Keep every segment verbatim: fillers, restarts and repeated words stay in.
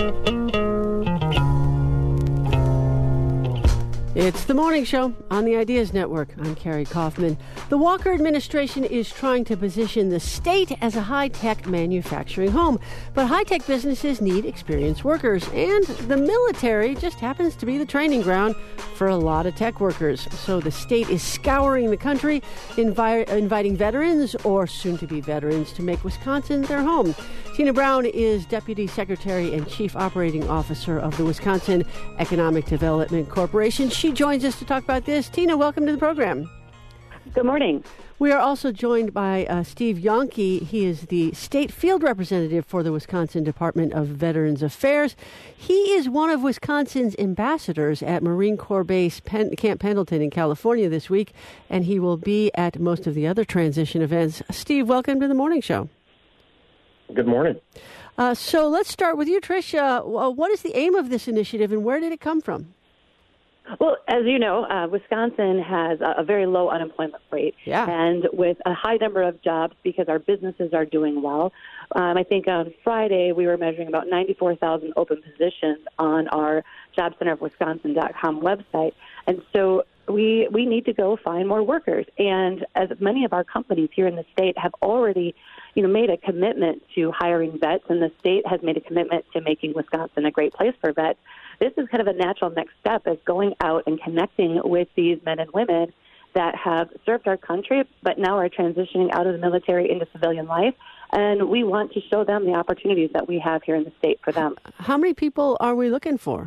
It's the Morning Show on the Ideas Network. I'm Carrie Kaufman. The Walker administration is trying to position the state as a high-tech manufacturing home. But high-tech businesses need experienced workers, and the military just happens to be the training ground for a lot of tech workers. So the state is scouring the country, invi- inviting veterans or soon-to-be veterans to make Wisconsin their home. Tina Brown is Deputy Secretary and Chief Operating Officer of the Wisconsin Economic Development Corporation. She joins us to talk about this. Tina, welcome to the program. Good morning. We are also joined by uh, Steve Yonke. He is the state field representative for the Wisconsin Department of Veterans Affairs. He is one of Wisconsin's ambassadors at Marine Corps Base Pen- Camp Pendleton in California this week, and he will be at most of the other transition events. Steve, welcome to the Morning Show. Good morning. Uh, so let's start with you, Tricia. Uh, what is the aim of this initiative, and where did it come from? Well, as you know, uh, Wisconsin has a, a very low unemployment rate. Yeah. And with a high number of jobs because our businesses are doing well. Um, I think on Friday we were measuring about ninety-four thousand open positions on our job center of wisconsin dot com website. And so we we need to go find more workers. And as many of our companies here in the state have already, you know, made a commitment to hiring vets, and the state has made a commitment to making Wisconsin a great place for vets, this is kind of a natural next step, is going out and connecting with these men and women that have served our country but now are transitioning out of the military into civilian life. And we want to show them the opportunities that we have here in the state for them. How many people are we looking for?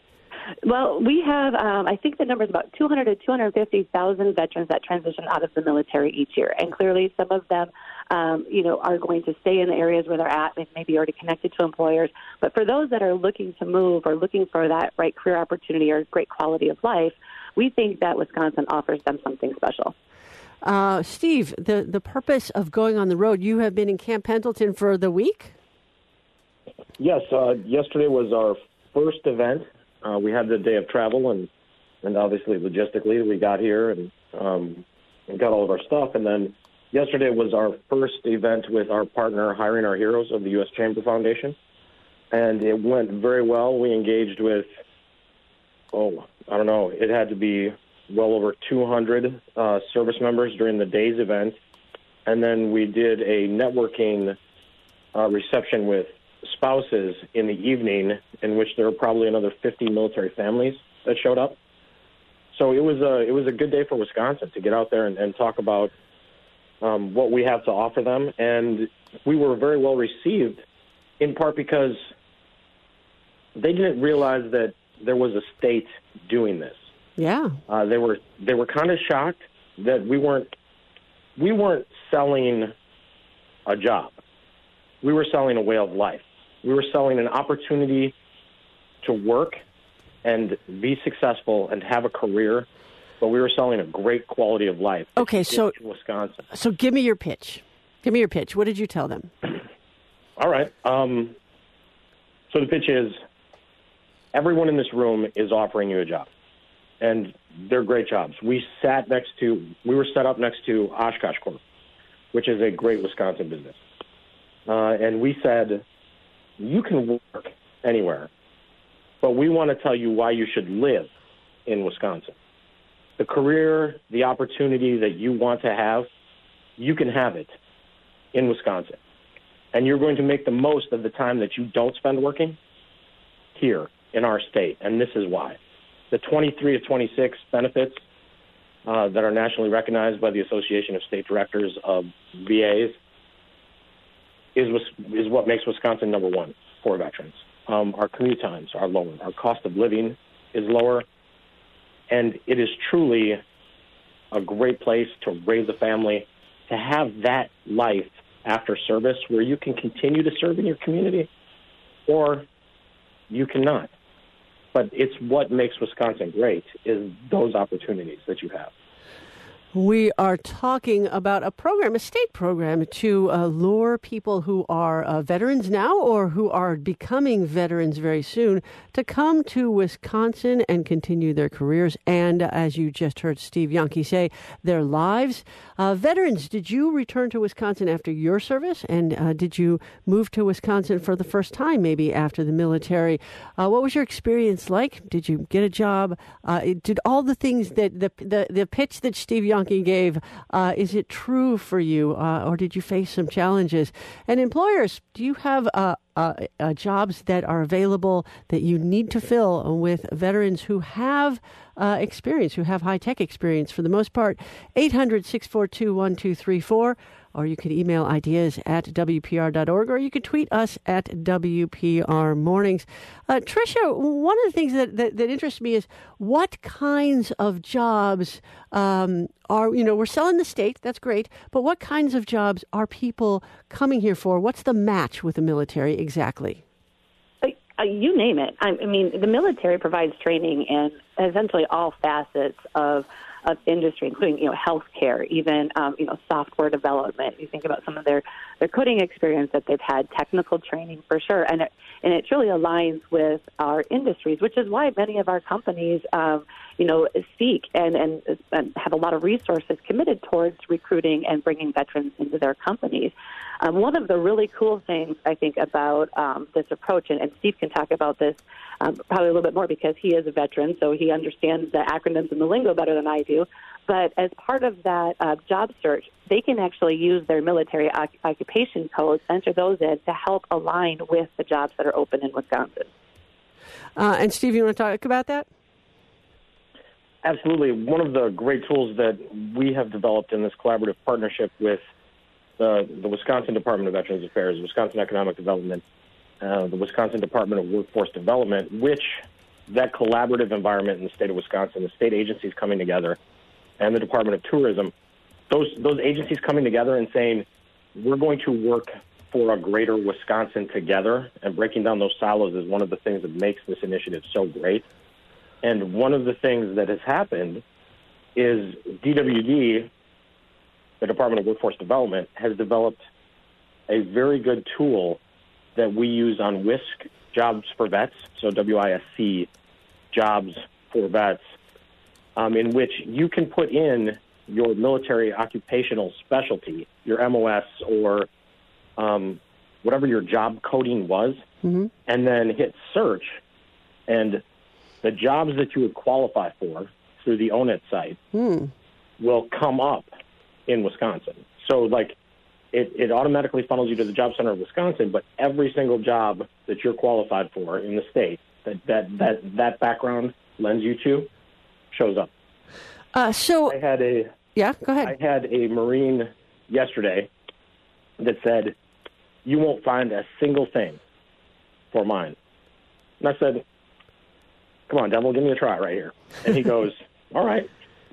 Well, we have, um, I think the number is about two hundred to two hundred fifty thousand veterans that transition out of the military each year. And clearly some of them, um, you know, are going to stay in the areas where they're at. They've maybe already connected to employers. But for those that are looking to move or looking for that right career opportunity or great quality of life, we think that Wisconsin offers them something special. Uh, Steve, the, the purpose of going on the road, you have been in Camp Pendleton for the week? Yes, uh, yesterday was our first event. Uh, we had the day of travel, and, and obviously logistically we got here and, um, and got all of our stuff. And then yesterday was our first event with our partner, Hiring Our Heroes of the U S Chamber Foundation. And it went very well. We engaged with, oh, I don't know, it had to be well over two hundred uh, service members during the day's event. And then we did a networking uh, reception with spouses in the evening, in which there were probably another fifty military families that showed up. So it was a it was a good day for Wisconsin to get out there and, and talk about um, what we have to offer them. And we were very well received, in part because they didn't realize that there was a state doing this. Yeah, uh, they were they were kind of shocked that we weren't we weren't selling a job. We were selling a way of life. We were selling an opportunity to work and be successful and have a career, but we were selling a great quality of life. Okay, so in Wisconsin. So give me your pitch. Give me your pitch. What did you tell them? All right. Um, so the pitch is, everyone in this room is offering you a job, and they're great jobs. We sat next to, we were set up next to Oshkosh Corp, which is a great Wisconsin business. Uh, and we said, you can work anywhere, but we want to tell you why you should live in Wisconsin. The career, the opportunity that you want to have, you can have it in Wisconsin. And you're going to make the most of the time that you don't spend working here in our state. And this is why. The twenty-three to twenty-six benefits uh, that are nationally recognized by the Association of State Directors of V As is is what makes Wisconsin number one for veterans. Um, our commute times are lower. Our cost of living is lower. And it is truly a great place to raise a family, to have that life after service where you can continue to serve in your community or you cannot. But it's what makes Wisconsin great is those opportunities that you have. We are talking about a program, a state program, to uh, lure people who are uh, veterans now or who are becoming veterans very soon to come to Wisconsin and continue their careers and, uh, as you just heard Steve Yonke say, their lives. Uh, veterans, did you return to Wisconsin after your service? And uh, did you move to Wisconsin for the first time, maybe after the military? Uh, what was your experience like? Did you get a job? Uh, did all the things that the the, the pitch that Steve Yonke gave, uh, is it true for you, uh, or did you face some challenges? And employers, do you have uh, uh, uh, jobs that are available that you need to fill with veterans who have uh, experience, who have high-tech experience for the most part? eight hundred, six four two, one two three four. Or you could email ideas at W P R dot org, or you could tweet us at W P R Mornings. Uh, Tricia, one of the things that, that, that interests me is what kinds of jobs um, are, you know, we're selling the state, that's great, but what kinds of jobs are people coming here for? What's the match with the military exactly? Uh, you name it. I, I mean, the military provides training in essentially all facets of of industry, including, you know, healthcare, even, um, you know, software development. You think about some of their, their coding experience that they've had, technical training for sure. And it, and it truly aligns with our industries, which is why many of our companies, um, you know, seek and, and, and have a lot of resources committed towards recruiting and bringing veterans into their companies. Um, one of the really cool things, I think, about um, this approach, and, and Steve can talk about this um, probably a little bit more because he is a veteran, so he understands the acronyms and the lingo better than I do. But as part of that uh, job search, they can actually use their military o- occupation codes, enter those in to help align with the jobs that are open in Wisconsin. Uh, and Steve, you want to talk about that? Absolutely. One of the great tools that we have developed in this collaborative partnership with the, the Wisconsin Department of Veterans Affairs, Wisconsin Economic Development, uh, the Wisconsin Department of Workforce Development, which that collaborative environment in the state of Wisconsin, the state agencies coming together, and the Department of Tourism, those those agencies coming together and saying, we're going to work for a greater Wisconsin together, and breaking down those silos is one of the things that makes this initiative so great. And one of the things that has happened is D W D, the Department of Workforce Development, has developed a very good tool that we use on WISC, Jobs for Vets, so W I S C, Jobs for Vets, um, in which you can put in your military occupational specialty, your M O S or um, whatever your job coding was, mm-hmm. and then hit search, and the jobs that you would qualify for through the O N I T site mm. will come up in Wisconsin. So, like, it, it automatically funnels you to the Job Center of Wisconsin, but every single job that you're qualified for in the state that that, that, that background lends you to shows up. Uh, so I had a yeah, go ahead. I had a Marine yesterday that said, "You won't find a single thing for mine." And I said, "Come on, devil, give me a try right here." And he goes, "All right."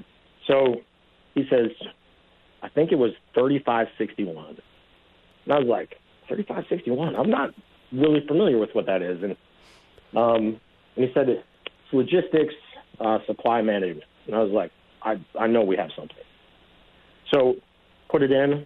So he says, I think it was thirty-five sixty-one. And I was like, thirty-five sixty-one? I'm not really familiar with what that is. And um, and he said, it's logistics, uh, supply management. And I was like, I, I know we have something. So put it in,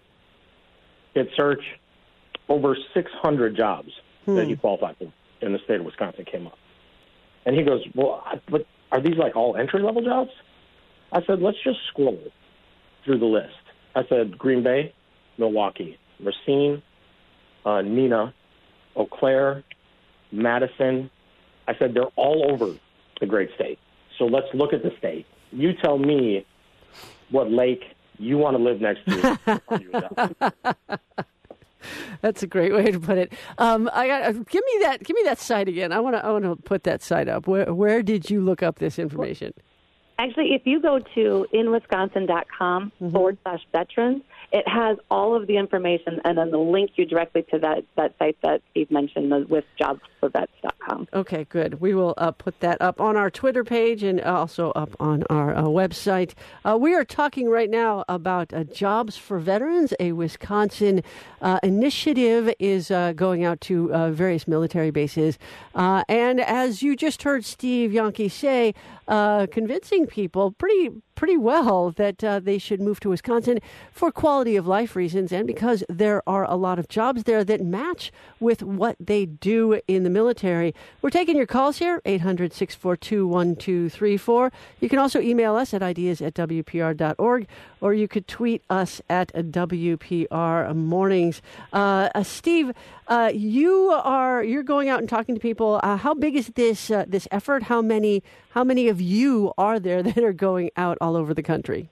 hit search. Over six hundred jobs hmm. that you qualify for in the state of Wisconsin came up. And he goes, well, but are these like all entry-level jobs? I said, let's just scroll through the list. I said, Green Bay, Milwaukee, Racine, uh, Neenah, Eau Claire, Madison. I said, they're all over the great state. So let's look at the state. You tell me what lake you want to live next to. That's a great way to put it. Um, I got give me that. Give me that site again. I want to. I want to put that site up. Where Where did you look up this information? Actually, if you go to in wisconsin dot com mm-hmm. forward slash veterans, it has all of the information, and then the link you directly to that, that site that Steve mentioned, the with jobs for vets dot com. Okay, good. We will uh, put that up on our Twitter page and also up on our uh, website. Uh, we are talking right now about uh, Jobs for Veterans. A Wisconsin uh, initiative is uh, going out to uh, various military bases. Uh, and as you just heard Steve Yonke say, uh, convincing people, pretty pretty well that uh, they should move to Wisconsin for quality of life reasons and because there are a lot of jobs there that match with what they do in the military. We're taking your calls here, eight hundred, six four two, one two three four. You can also email us at ideas at w p r dot org, or you could tweet us at W P R Mornings. Uh, uh, Steve, uh, you are you're going out and talking to people. Uh, how big is this uh, this effort? How many how many of you are there that are going out all over the country?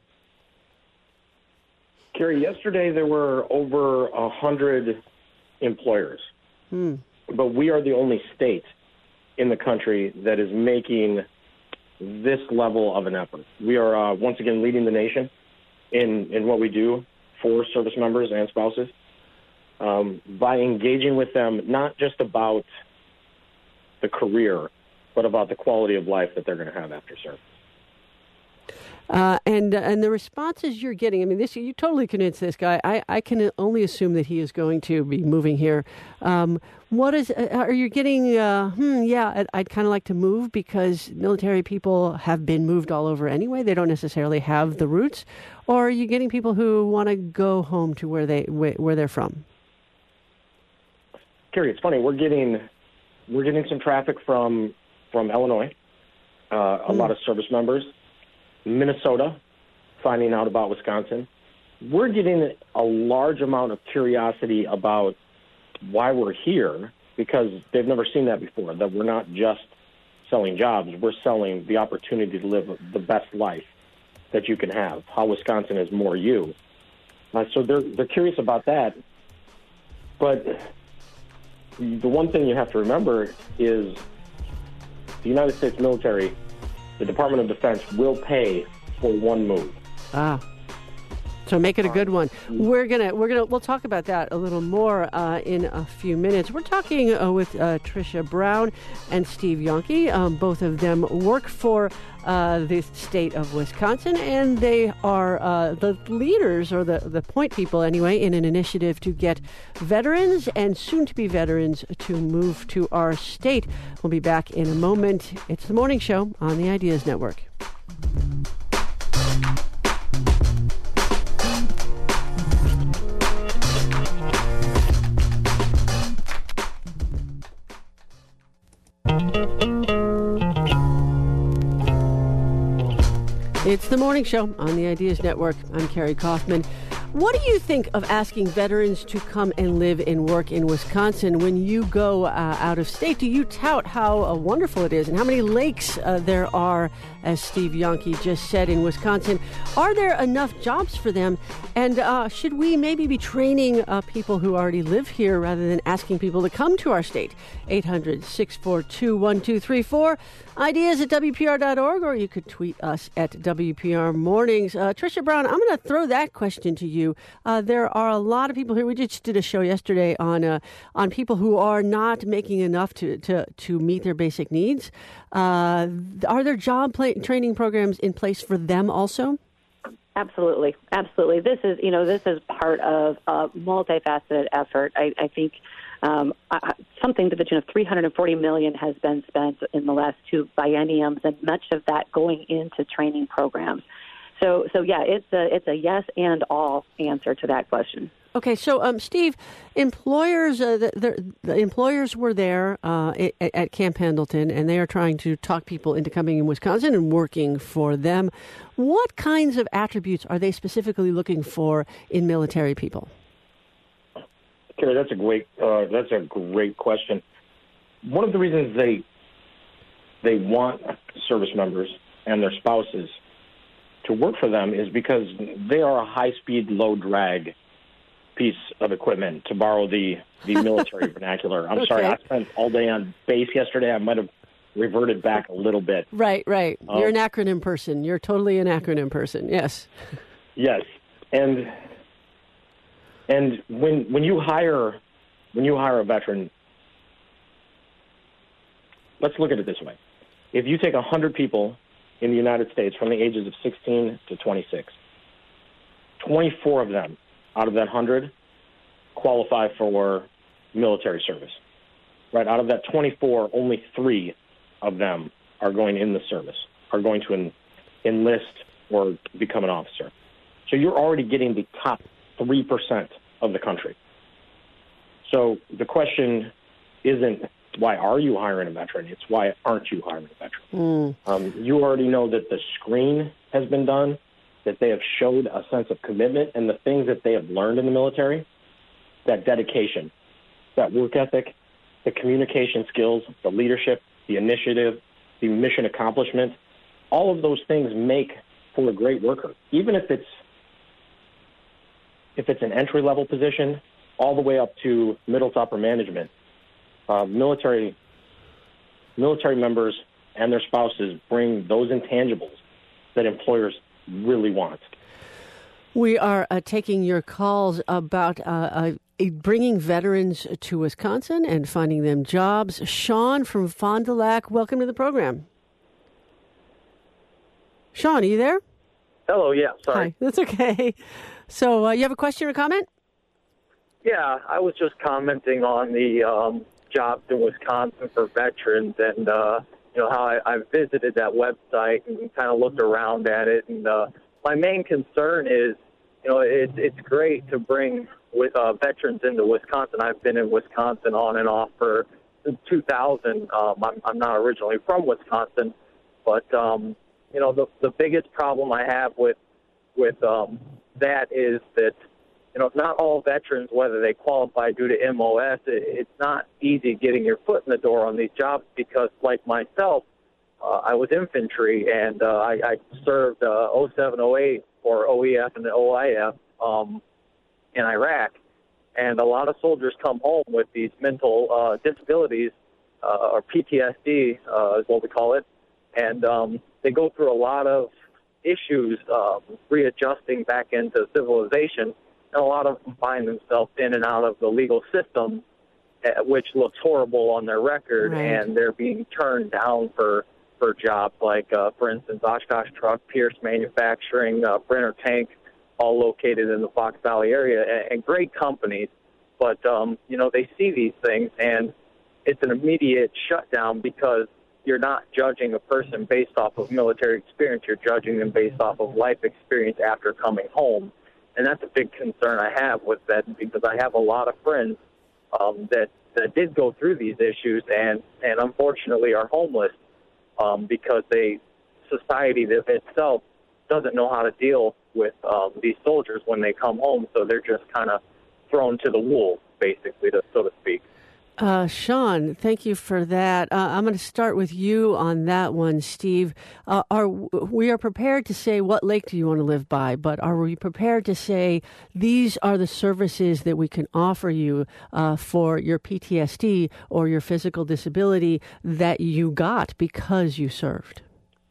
Carrie, yesterday there were over a hundred employers, hmm. but we are the only state in the country that is making this level of an effort. We are uh, once again leading the nation in in what we do for service members and spouses um, by engaging with them, not just about the career, but about the quality of life that they're going to have after service. Uh, and uh, and the responses you're getting, I mean, this you totally convinced this guy. I, I can only assume that he is going to be moving here. Um, what is, uh, are you getting, uh, hmm, yeah, I'd, I'd kind of like to move because military people have been moved all over anyway. They don't necessarily have the roots. Or are you getting people who want to go home to where, they, where, where they're from? Carrie, it's funny. We're getting, we're getting some traffic from, from Illinois, uh, a mm. lot of service members. Minnesota, finding out about Wisconsin. We're getting a large amount of curiosity about why we're here because they've never seen that before, that we're not just selling jobs, we're selling the opportunity to live the best life that you can have, how Wisconsin is more you. Uh, so they're, they're curious about that. But the one thing you have to remember is the United States military, the Department of Defense will pay for one move. Ah, so make it a good one. We're gonna we're gonna we'll talk about that a little more uh, in a few minutes. We're talking uh, with uh, Tricia Brown and Steve Yonke. Um, both of them work for uh, the state of Wisconsin, and they are uh, the leaders or the the point people anyway in an initiative to get veterans and soon-to-be veterans to move to our state. We'll be back in a moment. It's the Morning Show on the Ideas Network. It's the Morning Show on the Ideas Network. I'm Carrie Kaufman. What do you think of asking veterans to come and live and work in Wisconsin when you go uh, out of state? Do you tout how uh, wonderful it is and how many lakes uh, there are, as Steve Yonke just said, in Wisconsin? Are there enough jobs for them? And uh, should we maybe be training uh, people who already live here rather than asking people to come to our state? eight hundred, six four two, one two three four. Ideas at W P R dot org, or you could tweet us at W P R Mornings. Uh, Tricia Brown, I'm going to throw that question to you. Uh, there are a lot of people here. We just did a show yesterday on uh, on people who are not making enough to, to, to meet their basic needs. Uh, are there job play- training programs in place for them also? Absolutely. Absolutely. This is, you know, this is part of a multifaceted effort. I, I think um, uh, something to the tune of three hundred forty million dollars has been spent in the last two bienniums, and much of that going into training programs. So, so yeah, it's a it's a yes and all answer to that question. Okay, so um, Steve, employers uh, the, the, the employers were there uh, at, at Camp Pendleton, and they are trying to talk people into coming in Wisconsin and working for them. What kinds of attributes are they specifically looking for in military people? Carrie, that's a great uh, that's a great question. One of the reasons they they want service members and their spouses to work for them is because they are a high-speed, low-drag piece of equipment, to borrow the, the military vernacular. I'm okay. sorry, I spent all day on base yesterday. I might have reverted back a little bit. Right, right. Um, You're an acronym person. You're totally an acronym person, yes. Yes, and and when when you hire when you hire a veteran, let's look at it this way. If you take one hundred people in the United States from the ages of sixteen to twenty-six, twenty-four of them out of that one hundred qualify for military service. Right? Out of that twenty-four, only three of them are going in the service, are going to en- enlist or become an officer. So you're already getting the top three percent of the country. So the question isn't why are you hiring a veteran? It's why aren't you hiring a veteran? Mm. Um, you already know that the screen has been done, that they have showed a sense of commitment, and the things that they have learned in the military, that dedication, that work ethic, the communication skills, the leadership, the initiative, the mission accomplishment, all of those things make for a great worker. Even if it's if it's an entry-level position, all the way up to middle to upper management, uh, military military members and their spouses bring those intangibles that employers really want. We are uh, taking your calls about uh, uh, bringing veterans to Wisconsin and finding them jobs. Sean from Fond du Lac, welcome to the program. Sean, are you there? Hello, yeah, sorry. Hi, that's okay. So uh, you have a question or comment? Yeah, I was just commenting on the um, jobs in Wisconsin for veterans, and uh, you know how I, I visited that website and kind of looked around at it. And uh, my main concern is, you know, it's it's great to bring with uh, veterans into Wisconsin. I've been in Wisconsin on and off for since two thousand. Um, I'm, I'm not originally from Wisconsin, but um, you know, the the biggest problem I have with with um, that is that, you know, not all veterans, whether they qualify due to M O S, it, it's not easy getting your foot in the door on these jobs because, like myself, uh, I was infantry and uh, I, I served uh, oh seven oh eight for O E F and the O I F um, in Iraq. And a lot of soldiers come home with these mental uh, disabilities, uh, or P T S D uh, is what we call it. And um, they go through a lot of issues um, readjusting back into civilization. And a lot of them find themselves in and out of the legal system, uh, which looks horrible on their record, right. And they're being turned down for, for jobs like, uh, for instance, Oshkosh Truck, Pierce Manufacturing, uh, Brenner Tank, all located in the Fox Valley area, and, and great companies. But, um, you know, they see these things, and it's an immediate shutdown because you're not judging a person based off of military experience. You're judging them based off of life experience after coming home. And that's a big concern I have with that because I have a lot of friends um, that, that did go through these issues and, and unfortunately are homeless um, because they society itself doesn't know how to deal with um, these soldiers when they come home. So they're just kind of thrown to the wolves, basically, to, so to speak. Uh, Sean, thank you for that. Uh, I'm going to start with you on that one, Steve. Uh, are we are prepared to say what lake do you want to live by, but are we prepared to say these are the services that we can offer you uh, for your P T S D or your physical disability that you got because you served?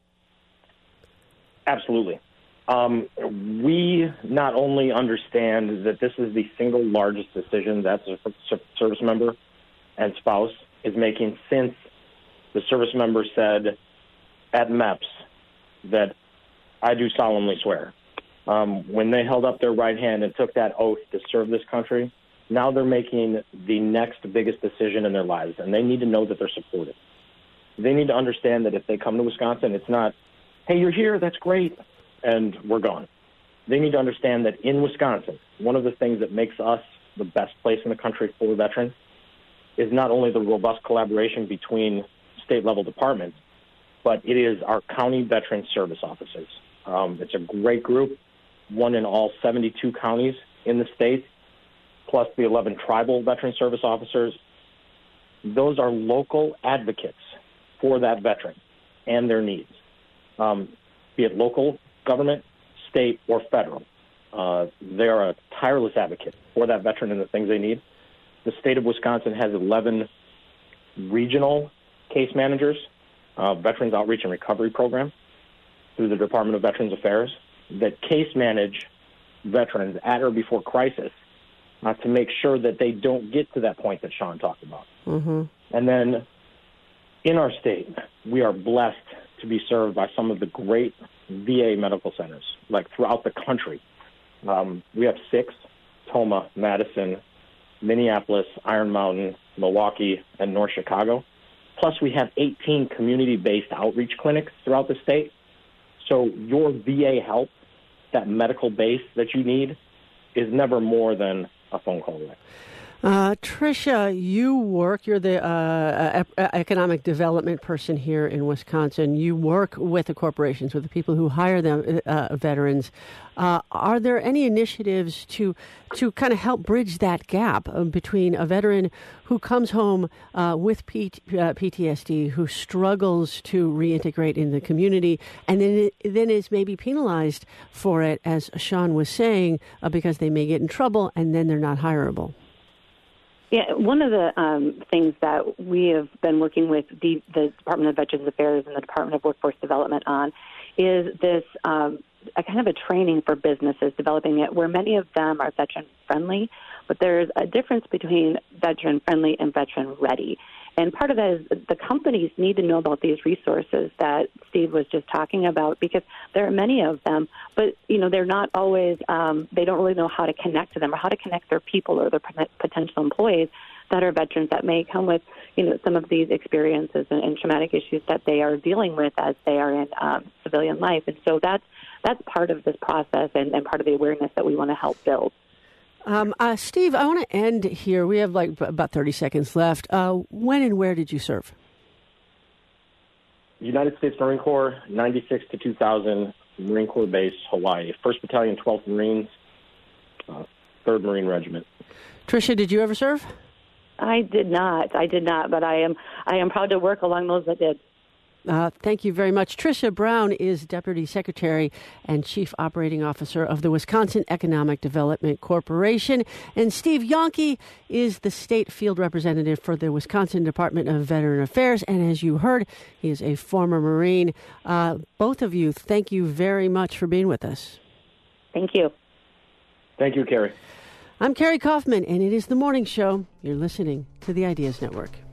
Absolutely. Um, we not only understand that this is the single largest decision that a service member and spouse is making since the service member said at M E P S that I do solemnly swear. Um, when they held up their right hand and took that oath to serve this country, now they're making the next biggest decision in their lives, and they need to know that they're supported. They need to understand that if they come to Wisconsin, it's not, hey, you're here, that's great, and we're gone. They need to understand that in Wisconsin, one of the things that makes us the best place in the country for veterans is not only the robust collaboration between state-level departments, but it is our county veteran service officers. Um, it's a great group, one in all seventy-two counties in the state, plus the eleven tribal veteran service officers. Those are local advocates for that veteran and their needs, um, be it local government, state, or federal. Uh, they are a tireless advocate for that veteran and the things they need. The state of Wisconsin has eleven regional case managers, uh, Veterans Outreach and Recovery Program, through the Department of Veterans Affairs, that case manage veterans at or before crisis uh, to make sure that they don't get to that point that Sean talked about. Mm-hmm. And then in our state, we are blessed to be served by some of the great V A medical centers, like throughout the country. Um, we have six, Toma, Madison, Minneapolis, Iron Mountain, Milwaukee, and North Chicago. Plus, we have eighteen community-based outreach clinics throughout the state. So your V A help, that medical base that you need, is never more than a phone call away. Uh, Tricia, you work, you're the uh, uh, economic development person here in Wisconsin. You work with the corporations, with the people who hire them, uh, veterans. Uh, are there any initiatives to to kind of help bridge that gap uh, between a veteran who comes home uh, with P- uh, P T S D, who struggles to reintegrate in the community, and then then is maybe penalized for it, as Sean was saying, uh, because they may get in trouble and then they're not hireable? Yeah, one of the um, things that we have been working with the, the Department of Veterans Affairs and the Department of Workforce Development on is this um, a kind of a training for businesses, developing it where many of them are veteran-friendly, but there's a difference between veteran-friendly and veteran-ready. And part of that is the companies need to know about these resources that Steve was just talking about, because there are many of them, but, you know, they're not always, um, they don't really know how to connect to them or how to connect their people or their potential employees that are veterans that may come with, you know, some of these experiences and, and traumatic issues that they are dealing with as they are in um, civilian life. And so that's, that's part of this process and, and part of the awareness that we want to help build. Um, uh, Steve, I want to end here. We have like about thirty seconds left. Uh, when and where did you serve? United States Marine Corps, ninety-six to two thousand, Marine Corps Base, Hawaii. first Battalion, twelfth Marines, uh, third Marine Regiment. Tricia, did you ever serve? I did not. I did not, but I am I am proud to work along those that did. Uh, thank you very much. Tricia Brown is Deputy Secretary and Chief Operating Officer of the Wisconsin Economic Development Corporation. And Steve Yonke is the State Field Representative for the Wisconsin Department of Veteran Affairs. And as you heard, he is a former Marine. Uh, both of you, thank you very much for being with us. Thank you. Thank you, Carrie. I'm Carrie Kaufman, and it is The Morning Show. You're listening to the Ideas Network.